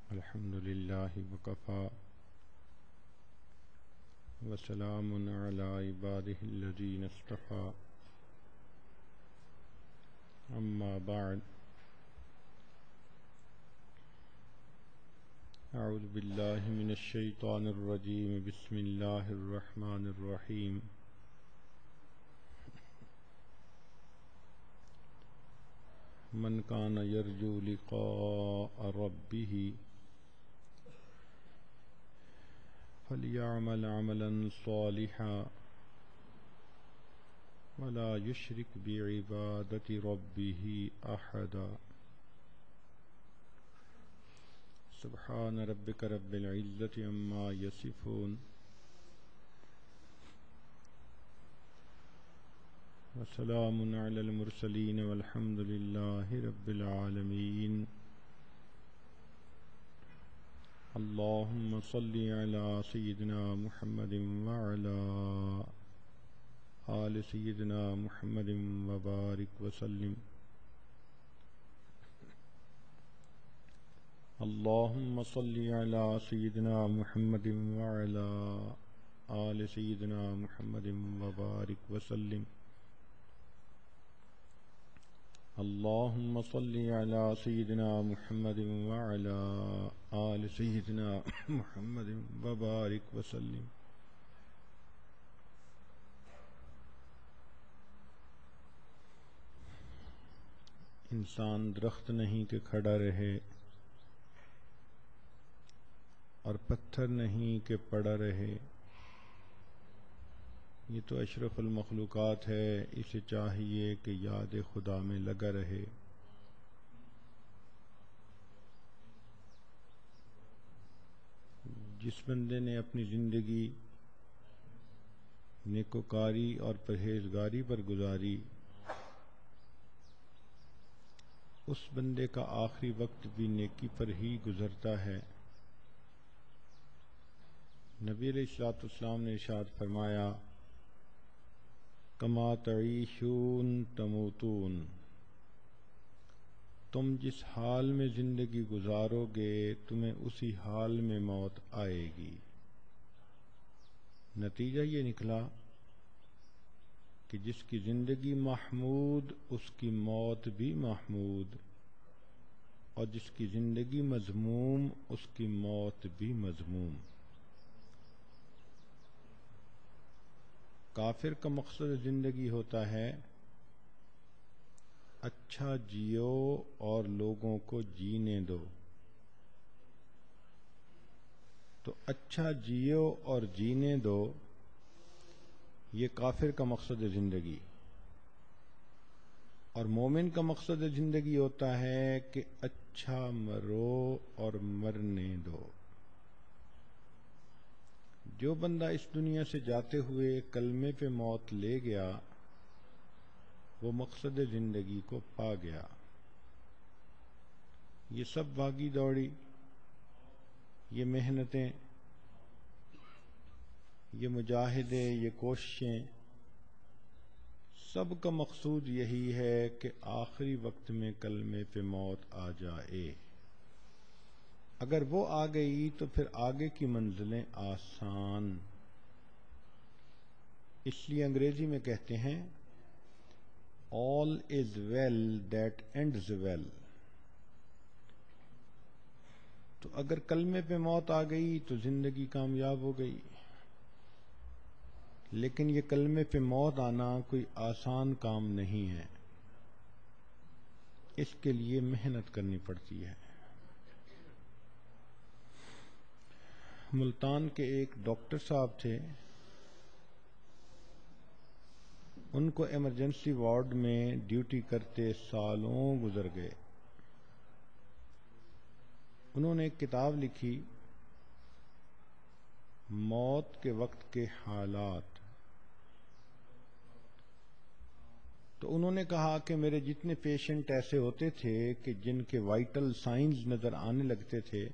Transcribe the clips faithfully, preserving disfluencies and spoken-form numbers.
الحمد لله وكفى وسلام على عباده الذين اصطفى أما بعد أعوذ بالله من الشيطان الرجيم بسم الله الرحمن الرحيم من كان يرجو لقاء ربه فليعمل عملا صالحا ولا يشرك بعبادة ربه أحدا سبحان ربك رب العزة عما يصفون وسلام على المرسلين والحمد لله رب العالمين اللهم صل على سيدنا محمد وعلى آل سيدنا محمد وبارك وسلم اللهم صل على سيدنا محمد وعلى آل سيدنا محمد وبارك وسلم اللهم صل على سيدنا محمد وعلى آل سيدنا محمد وبارك وسلم انسان درخت نہیں کہ کھڑا رہے اور پتھر نہیں کہ پڑا رہے، یہ تو اشرف المخلوقات ہے، اسے چاہیے کہ یاد خدا میں لگا رہے۔ جس بندے نے اپنی زندگی نیکوکاری اور پرہیزگاری پر گزاری، اس بندے کا آخری وقت بھی نیکی پر ہی گزرتا ہے۔ نبی علیہ الصلوۃ والسلام نے ارشاد فرمایا، کما تعیشون تموتون، تم جس حال میں زندگی گزارو گے تمہیں اسی حال میں موت آئے گی۔ نتیجہ یہ نکلا کہ جس کی زندگی محمود اس کی موت بھی محمود، اور جس کی زندگی مذموم اس کی موت بھی مذموم۔ کافر کا مقصد زندگی ہوتا ہے اچھا جیو اور لوگوں کو جینے دو، تو اچھا جیو اور جینے دو یہ کافر کا مقصد زندگی، اور مومن کا مقصد زندگی ہوتا ہے کہ اچھا مرو اور مرنے دو۔ جو بندہ اس دنیا سے جاتے ہوئے کلمے پہ موت لے گیا وہ مقصد زندگی کو پا گیا۔ یہ سب بھاگی دوڑی، یہ محنتیں، یہ مجاہدے، یہ کوششیں، سب کا مقصود یہی ہے کہ آخری وقت میں کلمے پہ موت آ جائے۔ اگر وہ آ گئی تو پھر آگے کی منزلیں آسان۔ اس لیے انگریزی میں کہتے ہیں all is well that ends well۔ تو اگر کلمے پہ موت آ گئی تو زندگی کامیاب ہو گئی، لیکن یہ کلمے پہ موت آنا کوئی آسان کام نہیں ہے، اس کے لیے محنت کرنی پڑتی ہے۔ ملتان کے ایک ڈاکٹر صاحب تھے، ان کو ایمرجنسی وارڈ میں ڈیوٹی کرتے سالوں گزر گئے۔ انہوں نے ایک کتاب لکھی، موت کے وقت کے حالات۔ تو انہوں نے کہا کہ میرے جتنے پیشنٹ ایسے ہوتے تھے کہ جن کے وائٹل سائنز نظر آنے لگتے تھے،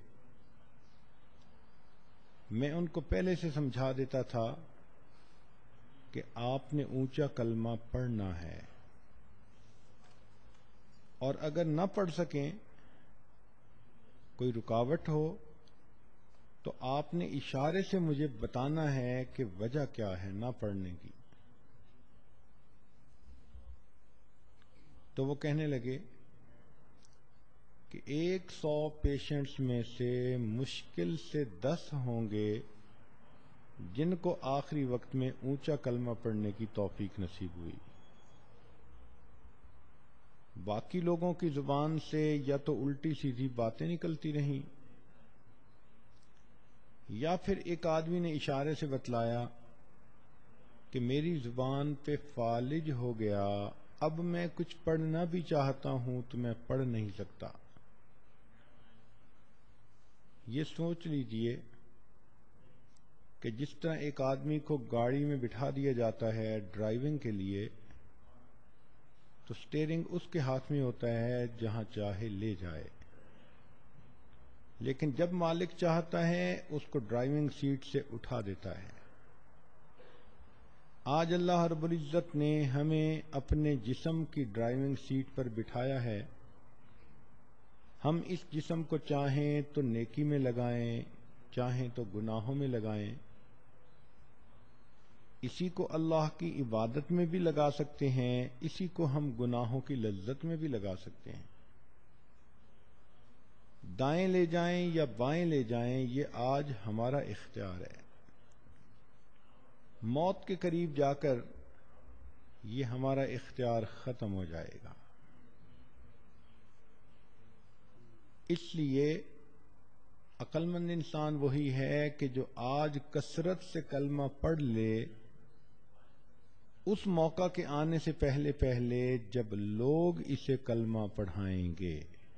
میں ان کو پہلے سے سمجھا دیتا تھا کہ آپ نے اونچا کلمہ پڑھنا ہے، اور اگر نہ پڑھ سکیں کوئی رکاوٹ ہو تو آپ نے اشارے سے مجھے بتانا ہے کہ وجہ کیا ہے نہ پڑھنے کی۔ تو وہ کہنے لگے کہ ایک سو پیشنٹس میں سے مشکل سے دس ہوں گے جن کو آخری وقت میں اونچا کلمہ پڑھنے کی توفیق نصیب ہوئی، باقی لوگوں کی زبان سے یا تو الٹی سیدھی باتیں نکلتی رہیں، یا پھر ایک آدمی نے اشارے سے بتلایا کہ میری زبان پہ فالج ہو گیا، اب میں کچھ پڑھنا بھی چاہتا ہوں تو میں پڑھ نہیں سکتا۔ یہ سوچ لیجئے کہ جس طرح ایک آدمی کو گاڑی میں بٹھا دیا جاتا ہے ڈرائیونگ کے لیے، تو سٹیئرنگ اس کے ہاتھ میں ہوتا ہے جہاں چاہے لے جائے، لیکن جب مالک چاہتا ہے اس کو ڈرائیونگ سیٹ سے اٹھا دیتا ہے۔ آج اللہ رب العزت نے ہمیں اپنے جسم کی ڈرائیونگ سیٹ پر بٹھایا ہے، ہم اس جسم کو چاہیں تو نیکی میں لگائیں، چاہیں تو گناہوں میں لگائیں، اسی کو اللہ کی عبادت میں بھی لگا سکتے ہیں، اسی کو ہم گناہوں کی لذت میں بھی لگا سکتے ہیں۔ دائیں لے جائیں یا بائیں لے جائیں یہ آج ہمارا اختیار ہے۔ موت کے قریب جا کر یہ ہمارا اختیار ختم ہو جائے گا۔ اس لیے عقل مند انسان وہی ہے کہ جو آج کثرت سے کلمہ پڑھ لے، اس موقع کے آنے سے پہلے پہلے جب لوگ اسے کلمہ پڑھائیں گے۔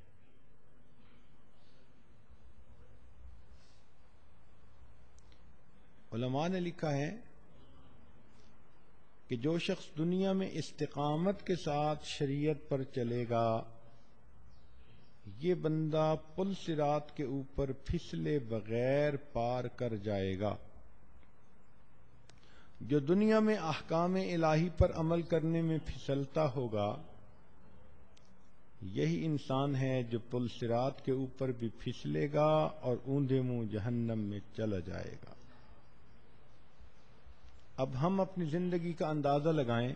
علماء نے لکھا ہے کہ جو شخص دنیا میں استقامت کے ساتھ شریعت پر چلے گا، یہ بندہ پل صراط کے اوپر پھسلے بغیر پار کر جائے گا۔ جو دنیا میں احکام الہی پر عمل کرنے میں پھسلتا ہوگا، یہی انسان ہے جو پل صراط کے اوپر بھی پھسلے گا اور اوندھے منہ جہنم میں چلا جائے گا۔ اب ہم اپنی زندگی کا اندازہ لگائیں،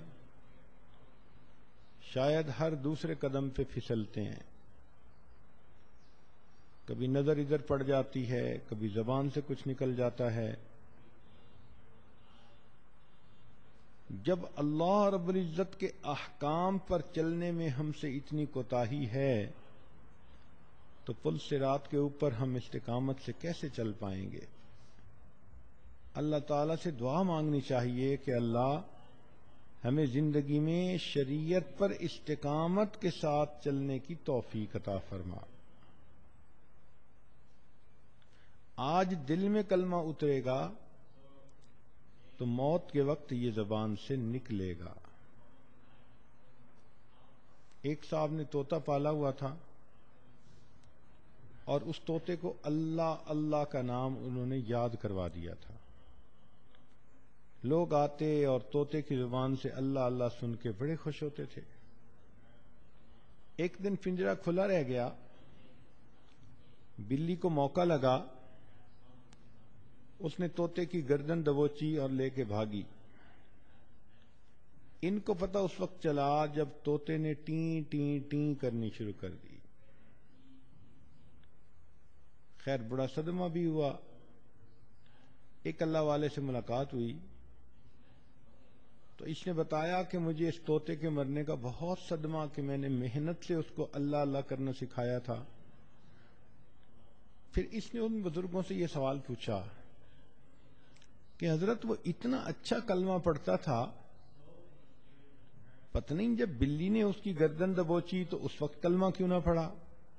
شاید ہر دوسرے قدم پہ پھسلتے ہیں، کبھی نظر ادھر پڑ جاتی ہے، کبھی زبان سے کچھ نکل جاتا ہے۔ جب اللہ رب العزت کے احکام پر چلنے میں ہم سے اتنی کوتاہی ہے تو پل صراط کے اوپر ہم استقامت سے کیسے چل پائیں گے؟ اللہ تعالیٰ سے دعا مانگنی چاہیے کہ اللہ ہمیں زندگی میں شریعت پر استقامت کے ساتھ چلنے کی توفیق عطا فرما۔ آج دل میں کلمہ اترے گا تو موت کے وقت یہ زبان سے نکلے گا۔ ایک صاحب نے طوطا پالا ہوا تھا اور اس طوطے کو اللہ اللہ کا نام انہوں نے یاد کروا دیا تھا۔ لوگ آتے اور طوطے کی زبان سے اللہ اللہ سن کے بڑے خوش ہوتے تھے۔ ایک دن پنجرہ کھلا رہ گیا، بلی کو موقع لگا، اس نے طوطے کی گردن دبوچی اور لے کے بھاگی۔ ان کو پتہ اس وقت چلا جب طوطے نے ٹیں ٹیں ٹیں کرنی شروع کر دی۔ خیر بڑا صدمہ بھی ہوا۔ ایک اللہ والے سے ملاقات ہوئی تو اس نے بتایا کہ مجھے اس طوطے کے مرنے کا بہت صدمہ کہ میں نے محنت سے اس کو اللہ اللہ کرنا سکھایا تھا۔ پھر اس نے ان بزرگوں سے یہ سوال پوچھا کہ حضرت وہ اتنا اچھا کلمہ پڑھتا تھا، پتہ نہیں جب بلی نے اس کی گردن دبوچی تو اس وقت کلمہ کیوں نہ پڑھا؟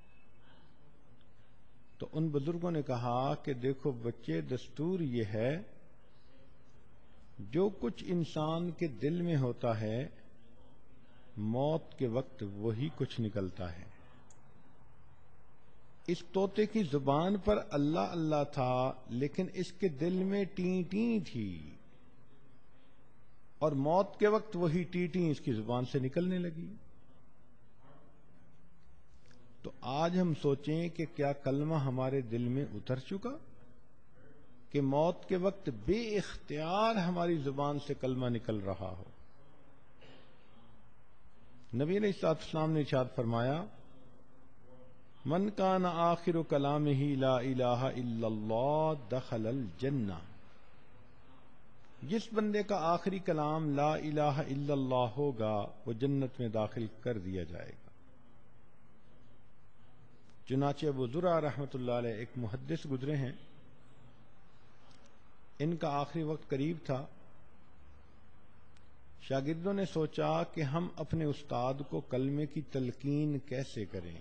تو ان بزرگوں نے کہا کہ دیکھو بچے، دستور یہ ہے جو کچھ انسان کے دل میں ہوتا ہے موت کے وقت وہی کچھ نکلتا ہے۔ اس طوطے کی زبان پر اللہ اللہ تھا لیکن اس کے دل میں ٹیں ٹیں تھی، اور موت کے وقت وہی ٹیں ٹیں اس کی زبان سے نکلنے لگی۔ تو آج ہم سوچیں کہ کیا کلمہ ہمارے دل میں اتر چکا کہ موت کے وقت بے اختیار ہماری زبان سے کلمہ نکل رہا ہو؟ نبی علیہ الصلوۃ والسلام نے ارشاد فرمایا من کان آخر کلامہ لا الہ الا اللہ دخل الجنہ، جس بندے کا آخری کلام لا الہ الا اللہ ہوگا وہ جنت میں داخل کر دیا جائے گا۔ چنانچہ ابو زرع رحمۃ اللہ علیہ ایک محدث گزرے ہیں، ان کا آخری وقت قریب تھا، شاگردوں نے سوچا کہ ہم اپنے استاد کو کلمے کی تلقین کیسے کریں۔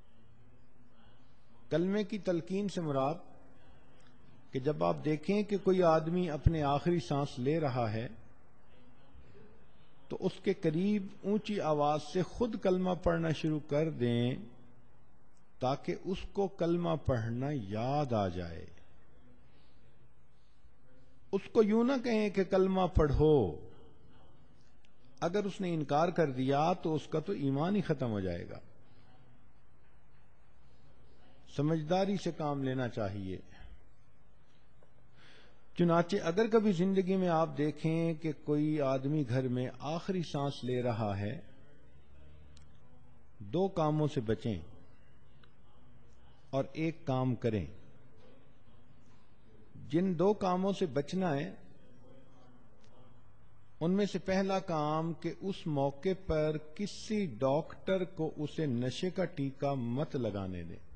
کلمے کی تلقین سے مراد کہ جب آپ دیکھیں کہ کوئی آدمی اپنے آخری سانس لے رہا ہے تو اس کے قریب اونچی آواز سے خود کلمہ پڑھنا شروع کر دیں تاکہ اس کو کلمہ پڑھنا یاد آ جائے۔ اس کو یوں نہ کہیں کہ کلمہ پڑھو، اگر اس نے انکار کر دیا تو اس کا تو ایمان ہی ختم ہو جائے گا۔ سمجھداری سے کام لینا چاہیے۔ چنانچہ اگر کبھی زندگی میں آپ دیکھیں کہ کوئی آدمی گھر میں آخری سانس لے رہا ہے، دو کاموں سے بچیں اور ایک کام کریں۔ جن دو کاموں سے بچنا ہے ان میں سے پہلا کام کہ اس موقع پر کسی ڈاکٹر کو اسے نشے کا ٹیکہ مت لگانے دیں۔